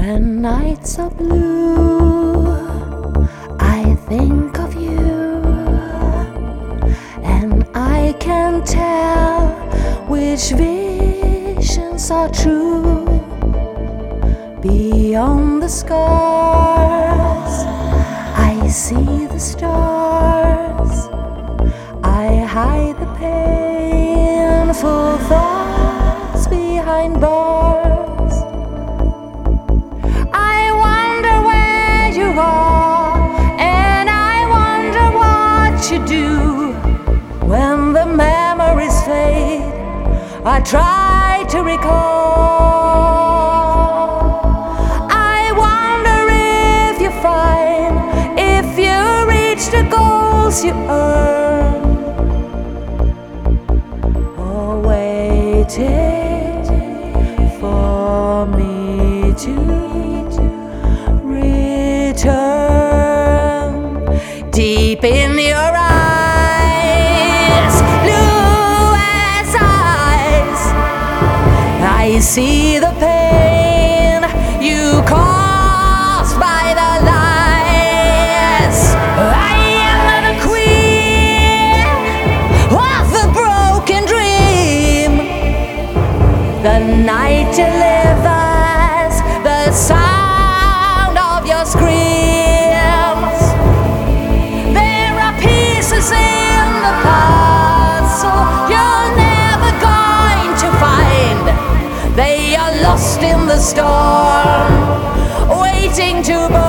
When nights are blue, I think of you, and I can tell which visions are true. Beyond the scars, I see the stars. I hide the painful thoughts behind bars. I wonder where you are, and I wonder what you do. When the memories fade, I try to recall. I wonder if you find, if you reach the goals you earn, or waiting for me to return. Deep in your eyes, blue as ice, I see the pain you caused by the lies. I am the queen of the broken dream. The night delivers the sound of your screams. There are pieces in the puzzle you're never going to find. They are lost in the storm, waiting to burn.